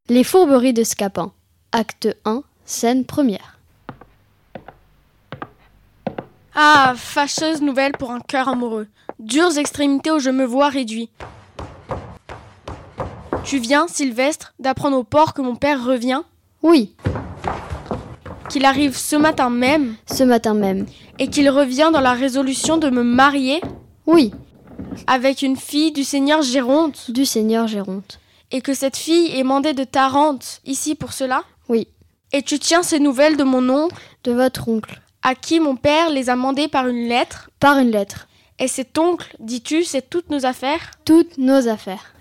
Les fourberies de Scapin. Acte 1, scène première. Ah, fâcheuse nouvelle pour un cœur amoureux. Dures extrémités où je me vois réduit. Tu viens, Sylvestre, d'apprendre au port que mon père revient ? Oui, Qu'il arrive ce matin même ce matin même. et qu'il revient dans la résolution de me marier Oui, avec une fille du seigneur Géronte du seigneur Géronte. et que cette fille est mandée de Tarente ici pour cela ? Oui, Et tu tiens ces nouvelles de mon oncle de votre oncle. à qui mon père les a mandées par une lettre ? Par une lettre. Et cet oncle, dis-tu, c'est toutes nos affaires ? Toutes nos affaires.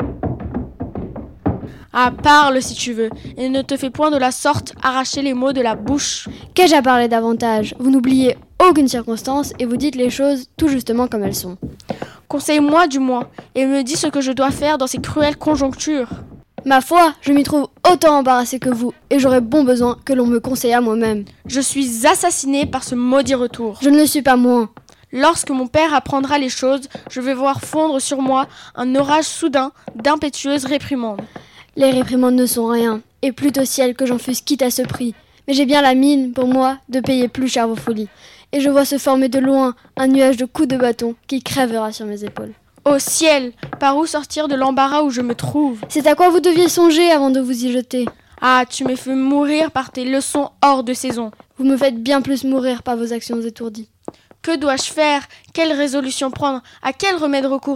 Ah, parle si tu veux, et ne te fais point de la sorte arracher les mots de la bouche. Qu'ai-je à parler davantage ? Vous n'oubliez aucune circonstance et vous dites les choses tout justement comme elles sont. Conseille-moi du moins, et me dis ce que je dois faire dans ces cruelles conjonctures. Ma foi, je m'y trouve autant embarrassée que vous, et j'aurais bon besoin que l'on me conseillât moi-même. Je suis assassinée par ce maudit retour. Je ne le suis pas moins. Lorsque mon père apprendra les choses, je vais voir fondre sur moi un orage soudain d'impétueuses réprimandes. Les réprimandes ne sont rien, et plût au ciel que j'en fusse quitte à ce prix. Mais j'ai bien la mine, pour moi, de payer plus cher vos folies. Et je vois se former de loin un nuage de coups de bâton qui crèvera sur mes épaules. Ô ciel, par où sortir de l'embarras où je me trouve ? C'est à quoi vous deviez songer avant de vous y jeter. Ah, tu me fais mourir par tes leçons hors de saison. Vous me faites bien plus mourir par vos actions étourdies. Que dois-je faire ? Quelle résolution prendre ? À quel remède recourir ?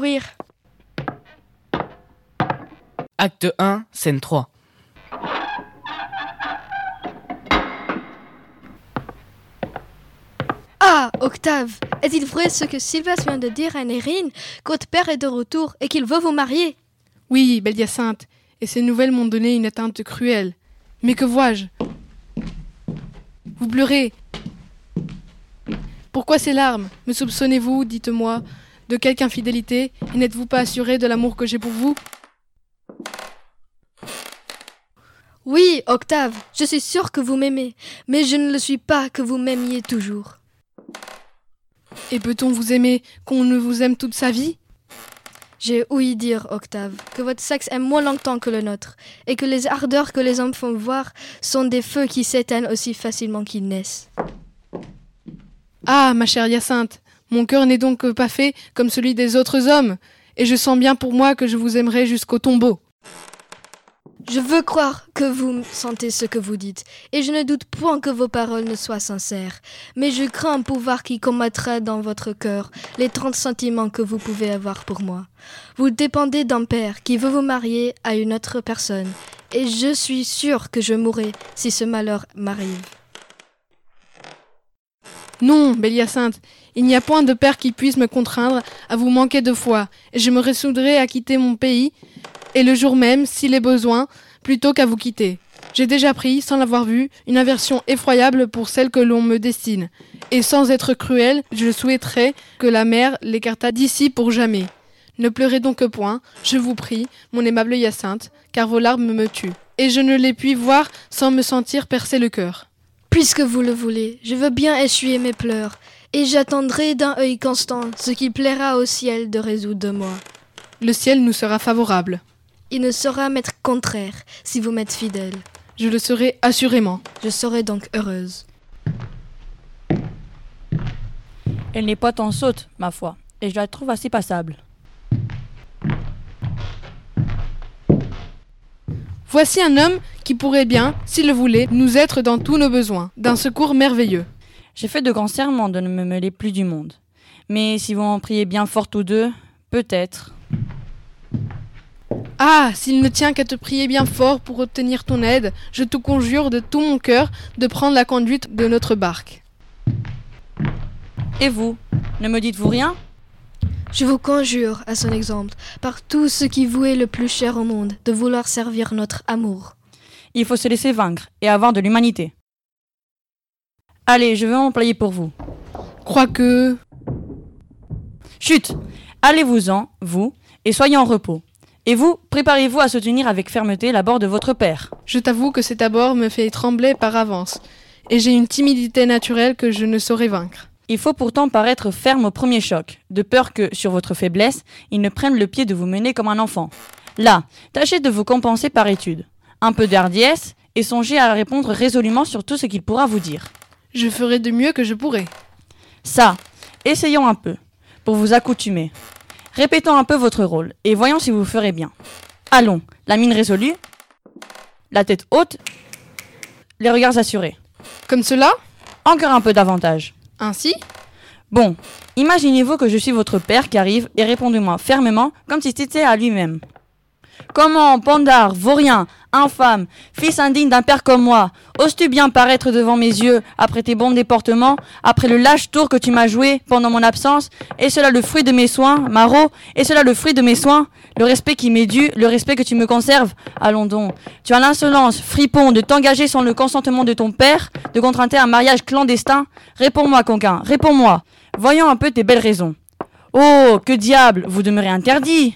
Acte 1, scène 3. Ah, Octave, est-il vrai ce que Sylvestre vient de dire à Nérine, qu'votre père est de retour et qu'il veut vous marier ? Oui, belle Hyacinthe, et ces nouvelles m'ont donné une atteinte cruelle. Mais que vois-je ? Vous pleurez. Pourquoi ces larmes ? Me soupçonnez-vous, dites-moi, de quelque infidélité, et n'êtes-vous pas assuré de l'amour que j'ai pour vous ? Oui, Octave, je suis sûre que vous m'aimez, mais je ne le suis pas que vous m'aimiez toujours. Et peut-on vous aimer qu'on ne vous aime toute sa vie ? J'ai ouï dire, Octave, que votre sexe aime moins longtemps que le nôtre, et que les ardeurs que les hommes font voir sont des feux qui s'éteignent aussi facilement qu'ils naissent. Ah, ma chère Hyacinthe, mon cœur n'est donc pas fait comme celui des autres hommes, et je sens bien pour moi que je vous aimerai jusqu'au tombeau. Je veux croire que vous sentez ce que vous dites, et je ne doute point que vos paroles ne soient sincères, mais je crains un pouvoir qui combattra dans votre cœur les 30 sentiments que vous pouvez avoir pour moi. Vous dépendez d'un père qui veut vous marier à une autre personne, et je suis sûre que je mourrai si ce malheur m'arrive. Non, belle Hyacinthe, il n'y a point de père qui puisse me contraindre à vous manquer de foi, et je me résoudrai à quitter mon pays, et le jour même, s'il est besoin, plutôt qu'à vous quitter. J'ai déjà pris, sans l'avoir vu, une aversion effroyable pour celle que l'on me destine, et sans être cruel, je souhaiterais que la mer l'écartât d'ici pour jamais. Ne pleurez donc point, je vous prie, mon aimable Hyacinthe, car vos larmes me tuent, et je ne les puis voir sans me sentir percer le cœur. Puisque vous le voulez, je veux bien essuyer mes pleurs, et j'attendrai d'un œil constant ce qui plaira au ciel de résoudre de moi. Le ciel nous sera favorable. Il ne saura m'être contraire si vous m'êtes fidèle. Je le serai assurément. Je serai donc heureuse. Elle n'est pas tant sotte, ma foi, et je la trouve assez passable. Voici un homme qui pourrait bien, s'il le voulait, nous être dans tous nos besoins, d'un secours merveilleux. J'ai fait de grands serments de ne me mêler plus du monde. Mais si vous en priez bien fort tous deux, peut-être... Ah, s'il ne tient qu'à te prier bien fort pour obtenir ton aide, je te conjure de tout mon cœur de prendre la conduite de notre barque. Et vous, ne me dites-vous rien ? Je vous conjure, à son exemple, par tout ce qui vous est le plus cher au monde, de vouloir servir notre amour. Il faut se laisser vaincre et avoir de l'humanité. Allez, je vais m'employer pour vous. Quoique... Chut ! Allez-vous-en, vous, et soyez en repos. Et vous, préparez-vous à soutenir avec fermeté l'abord de votre père. Je t'avoue que cet abord me fait trembler par avance, et j'ai une timidité naturelle que je ne saurais vaincre. Il faut pourtant paraître ferme au premier choc, de peur que, sur votre faiblesse, ils ne prennent le pied de vous mener comme un enfant. Là, tâchez de vous compenser par étude. un peu d'hardiesse et songez à répondre résolument sur tout ce qu'il pourra vous dire. Je ferai de mieux que je pourrai. Ça, essayons un peu, pour vous accoutumer. Répétons un peu votre rôle et voyons si vous ferez bien. Allons, la mine résolue, la tête haute, les regards assurés. Comme cela? Encore un peu davantage. Ainsi? Bon, imaginez-vous que je suis votre père qui arrive et répondez-moi fermement comme si c'était à lui-même. Comment, pandard, vaurien, infâme, fils indigne d'un père comme moi, oses-tu bien paraître devant mes yeux après tes bons déportements, après le lâche tour que tu m'as joué pendant mon absence? Est cela le fruit de mes soins, Marot? Est cela le fruit de mes soins? Le respect qui m'est dû, le respect que tu me conserves? Allons donc, tu as l'insolence, fripon, de t'engager sans le consentement de ton père, de contrainter un mariage clandestin? Réponds-moi, conquin, réponds-moi. Voyons un peu tes belles raisons. Oh, que diable, vous demeurez interdit!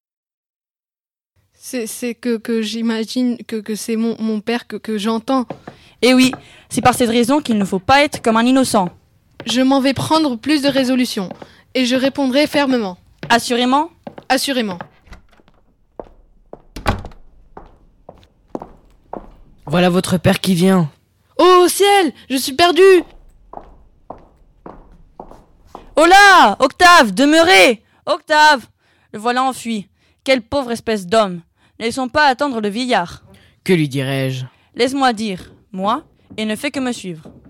C'est que j'imagine que c'est mon père que j'entends. Eh oui, c'est par cette raison qu'il ne faut pas être comme un innocent. Je m'en vais prendre plus de résolution. Et je répondrai fermement. Assurément? Assurément. Voilà votre père qui vient. Oh ciel! Je suis perdu! Oh là! Octave, demeurez! Octave! Le voilà enfui. Quelle pauvre espèce d'homme! Ne laissons pas attendre le vieillard. Que lui dirais-je? Laisse-moi dire, moi, et ne fais que me suivre.